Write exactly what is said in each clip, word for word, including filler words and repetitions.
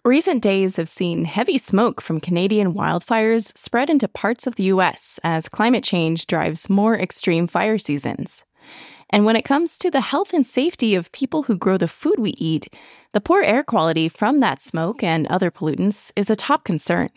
Recent days have seen heavy smoke from Canadian wildfires spread into parts of the U S as climate change drives more extreme fire seasons. And when it comes to the health and safety of people who grow the food we eat, the poor air quality from that smoke and other pollutants is a top concern.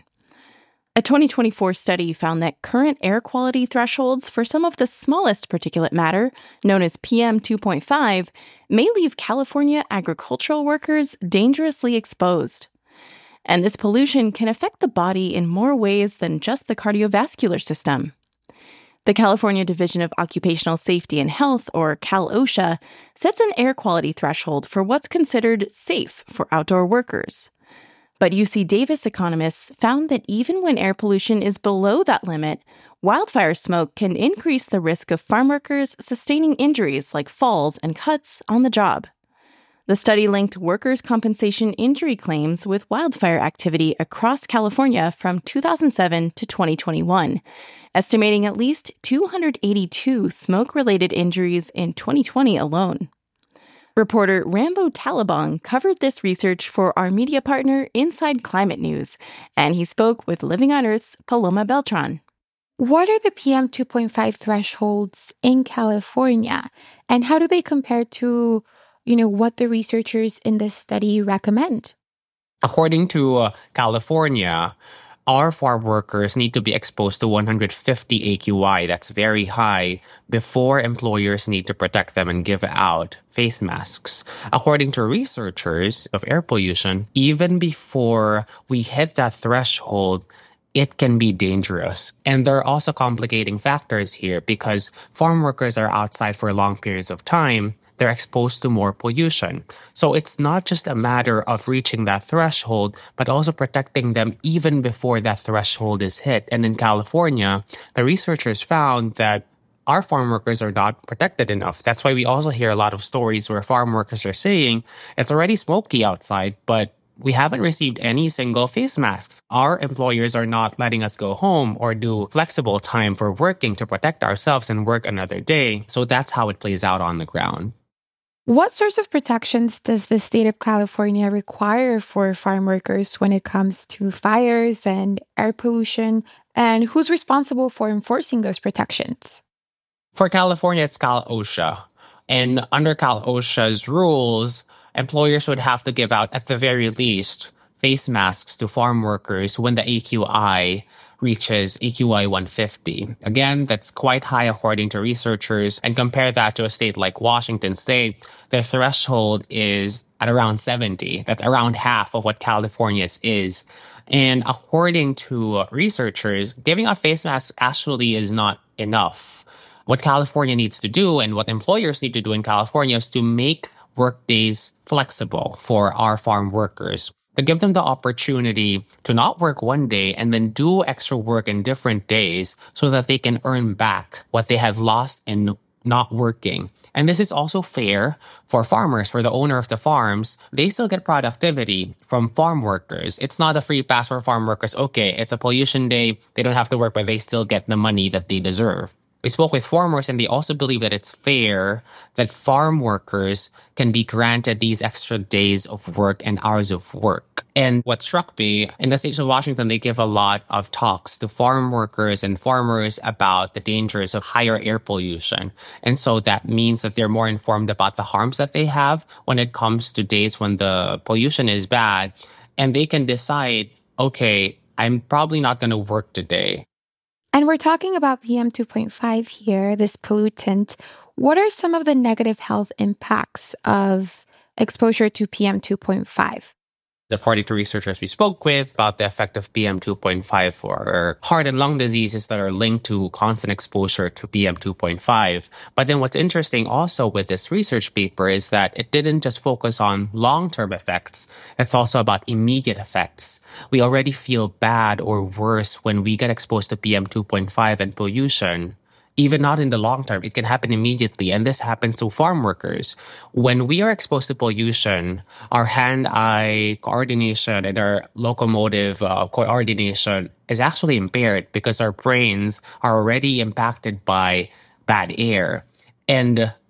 A twenty twenty-four study found that current air quality thresholds for some of the smallest particulate matter, known as P M two point five, may leave California agricultural workers dangerously exposed. And this pollution can affect the body in more ways than just the cardiovascular system. The California Division of Occupational Safety and Health, or Cal OSHA, sets an air quality threshold for what's considered safe for outdoor workers. But U C Davis economists found that even when air pollution is below that limit, wildfire smoke can increase the risk of farm workers sustaining injuries like falls and cuts on the job. The study linked workers' compensation injury claims with wildfire activity across California from two thousand seven to twenty twenty-one, estimating at least two hundred eighty-two smoke-related injuries in twenty twenty alone. Reporter Rambo Talabong covered this research for our media partner Inside Climate News, and he spoke with Living on Earth's Paloma Beltran. What are the P M two point five thresholds in California, and how do they compare to, you know, what the researchers in this study recommend? According to uh, California, our farm workers need to be exposed to one hundred fifty A Q I, that's very high, before employers need to protect them and give out face masks. According to researchers of air pollution, even before we hit that threshold, it can be dangerous. And there are also complicating factors here because farm workers are outside for long periods of time. They're exposed to more pollution. So it's not just a matter of reaching that threshold, but also protecting them even before that threshold is hit. And in California, the researchers found that our farm workers are not protected enough. That's why we also hear a lot of stories where farm workers are saying, it's already smoky outside, but we haven't received any single face masks. Our employers are not letting us go home or do flexible time for working to protect ourselves and work another day. So that's how it plays out on the ground. What sorts of protections does the state of California require for farm workers when it comes to fires and air pollution? And who's responsible for enforcing those protections? For California, it's Cal OSHA. And under Cal OSHA's rules, employers would have to give out, at the very least, face masks to farm workers when the A Q I reaches A Q I one fifty. Again, that's quite high according to researchers. And compare that to a state like Washington State, their threshold is at around seventy. That's around half of what California's is. And according to researchers, giving out face masks actually is not enough. What California needs to do and what employers need to do in California is to make work days flexible for our farm workers, to give them the opportunity to not work one day and then do extra work in different days so that they can earn back what they have lost in not working. And this is also fair for farmers, for the owner of the farms. They still get productivity from farm workers. It's not a free pass for farm workers. Okay, it's a pollution day. They don't have to work, but they still get the money that they deserve. We spoke with farmers and they also believe that it's fair that farm workers can be granted these extra days of work and hours of work. And what struck me, in the state of Washington, they give a lot of talks to farm workers and farmers about the dangers of higher air pollution. And so that means that they're more informed about the harms that they have when it comes to days when the pollution is bad. And they can decide, okay, I'm probably not going to work today. And we're talking about P M two point five here, this pollutant. What are some of the negative health impacts of exposure to P M two point five? According to researchers we spoke with about the effect of P M two point five for heart and lung diseases that are linked to constant exposure to P M two point five. But then what's interesting also with this research paper is that it didn't just focus on long-term effects. It's also about immediate effects. We already feel bad or worse when we get exposed to P M two point five and pollution. Even not in the long term, it can happen immediately. And this happens to farm workers. When we are exposed to pollution, our hand-eye coordination and our locomotive uh, coordination is actually impaired because our brains are already impacted by bad air. And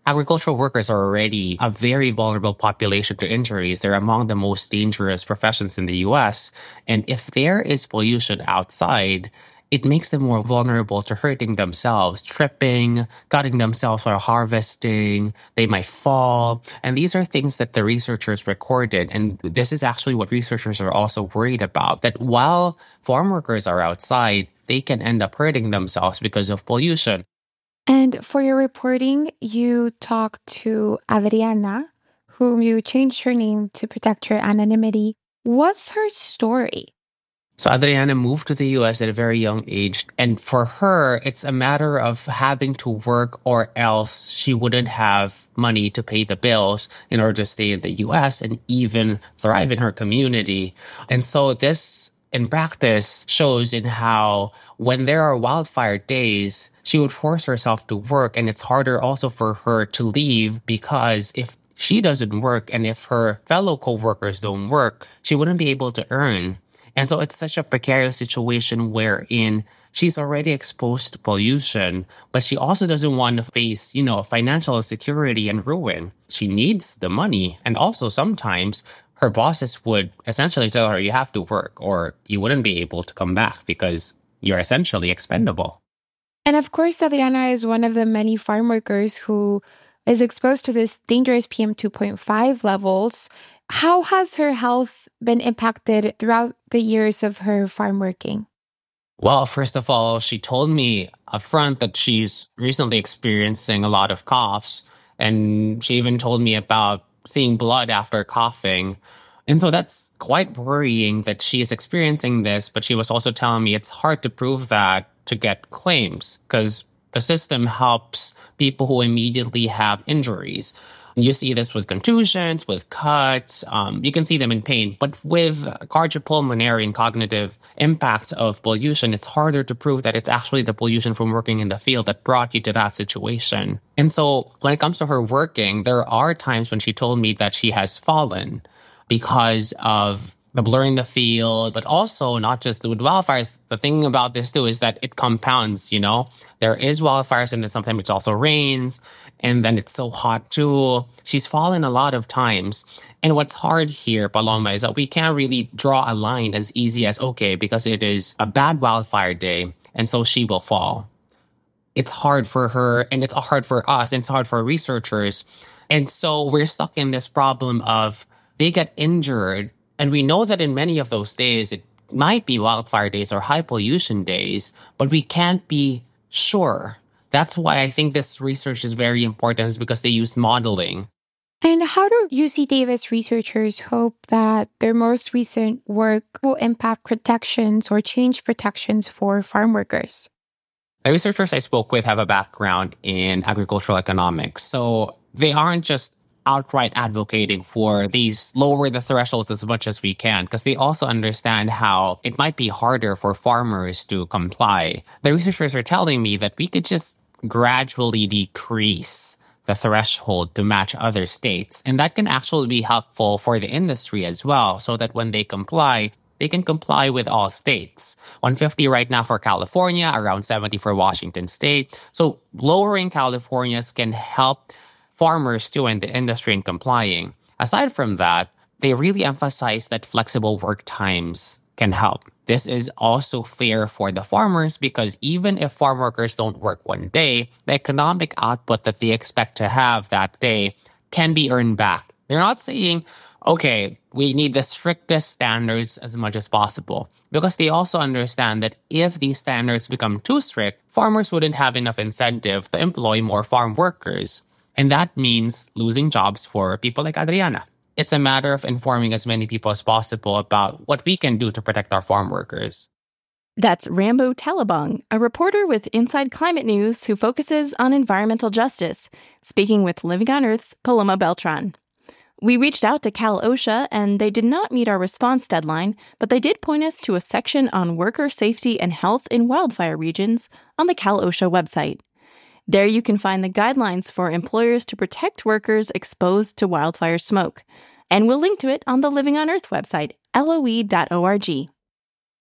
agricultural workers are already a very vulnerable population to injuries. They're among the most dangerous professions in the U S. And if there is pollution outside, it makes them more vulnerable to hurting themselves, tripping, cutting themselves while harvesting. They might fall. And these are things that the researchers recorded. And this is actually what researchers are also worried about, that while farm workers are outside, they can end up hurting themselves because of pollution. And for your reporting, you talked to Adriana, whom you changed her name to protect her anonymity. What's her story? So Adriana moved to the U S at a very young age. And for her, it's a matter of having to work or else she wouldn't have money to pay the bills in order to stay in the U S and even thrive in her community. And so this, in practice, shows in how when there are wildfire days, she would force herself to work. And it's harder also for her to leave because if she doesn't work and if her fellow coworkers don't work, she wouldn't be able to earn. And so it's such a precarious situation wherein she's already exposed to pollution, but she also doesn't want to face, you know, financial insecurity and ruin. She needs the money. And also sometimes her bosses would essentially tell her, you have to work or you wouldn't be able to come back because you're essentially expendable. And of course, Adriana is one of the many farm workers who is exposed to this dangerous P M two point five levels. How has her health been impacted throughout the years of her farm working? Well, first of all, she told me upfront that she's recently experiencing a lot of coughs. And she even told me about seeing blood after coughing. And so that's quite worrying that she is experiencing this. But she was also telling me it's hard to prove that to get claims because the system helps people who immediately have injuries. You see this with contusions, with cuts. Um, you can see them in pain. But with cardiopulmonary and cognitive impacts of pollution, it's harder to prove that it's actually the pollution from working in the field that brought you to that situation. And so when it comes to her working, there are times when she told me that she has fallen because of the blur in the field, but also not just with wildfires. The thing about this too is that it compounds, you know? There is wildfires and then sometimes it also rains and then it's so hot too. She's fallen a lot of times. And what's hard here, Paloma, is that we can't really draw a line as easy as, okay, because it is a bad wildfire day and so she will fall. It's hard for her and it's hard for us and it's hard for researchers. And so we're stuck in this problem of they get injured. And we know that in many of those days, it might be wildfire days or high pollution days, but we can't be sure. That's why I think this research is very important, is because they use modeling. And how do U C Davis researchers hope that their most recent work will impact protections or change protections for farm workers? The researchers I spoke with have a background in agricultural economics, so they aren't just outright advocating for these lower the thresholds as much as we can because they also understand how it might be harder for farmers to comply. The researchers are telling me that we could just gradually decrease the threshold to match other states. And that can actually be helpful for the industry as well, so that when they comply, they can comply with all states. one hundred fifty right now for California, around seventy for Washington State. So lowering California's can help farmers too in the industry in complying. Aside from that, they really emphasize that flexible work times can help. This is also fair for the farmers because even if farm workers don't work one day, the economic output that they expect to have that day can be earned back. They're not saying, okay, we need the strictest standards as much as possible, because they also understand that if these standards become too strict, farmers wouldn't have enough incentive to employ more farm workers. And that means losing jobs for people like Adriana. It's a matter of informing as many people as possible about what we can do to protect our farm workers. That's Rambo Talabong, a reporter with Inside Climate News who focuses on environmental justice, speaking with Living on Earth's Paloma Beltran. We reached out to Cal OSHA, and they did not meet our response deadline, but they did point us to a section on worker safety and health in wildfire regions on the Cal OSHA website. There you can find the guidelines for employers to protect workers exposed to wildfire smoke. And we'll link to it on the Living on Earth website, L O E dot org.